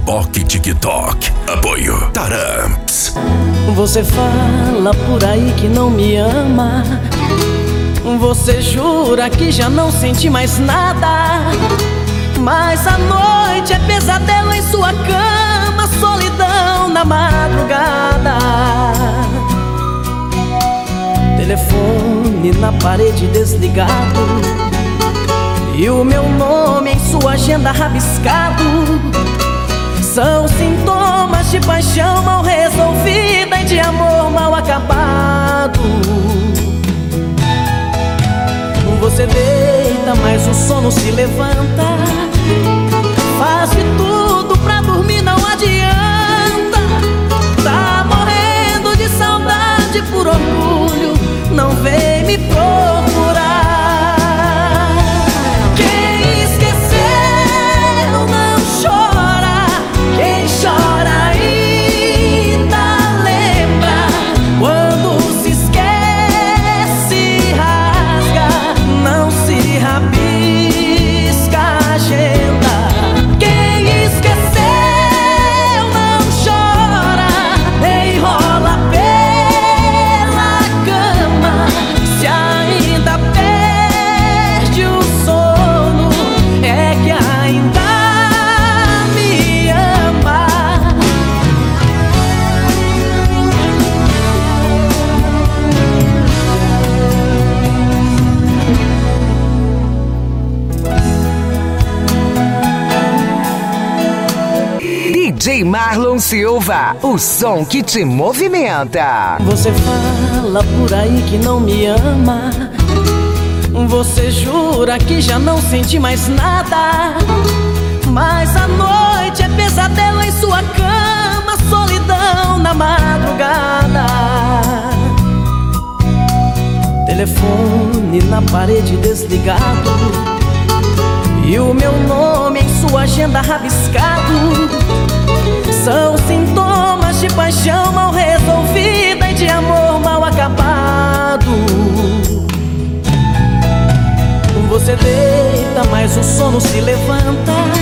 Facebook e TikTok. Apoio Taramps. Você fala por aí que não me ama. Você jura que já não sente mais nada. Mas a noite é pesadelo em sua cama, solidão na madrugada. Telefone na parede desligado e o meu nome em sua agenda rabiscado. São sintomas de paixão mal resolvida e de amor mal acabado. Você deita, mas o sono se levanta. Faz de tudo pra dormir, não adianta. Tá morrendo de saudade, por orgulho não vem me procurar. Quem esqueceu não chora. Quem chora ainda lembra. Quando se esquece, rasga, não se rabisca a agenda. Quem esqueceu não chora, enrola pela cama. Se ainda perde o sono, é que ainda me ama. DJ Marlon Silva, o som que te movimenta. Você fala por aí que não me ama. Você jura que já não sente mais nada. Mas a noite é pesadelo em sua cama, solidão na madrugada. Telefone na parede desligado e o meu nome em sua agenda rabiscado. São sintomas de paixão mal resolvida e de amor mal acabado. Você deita, mas o sono se levanta.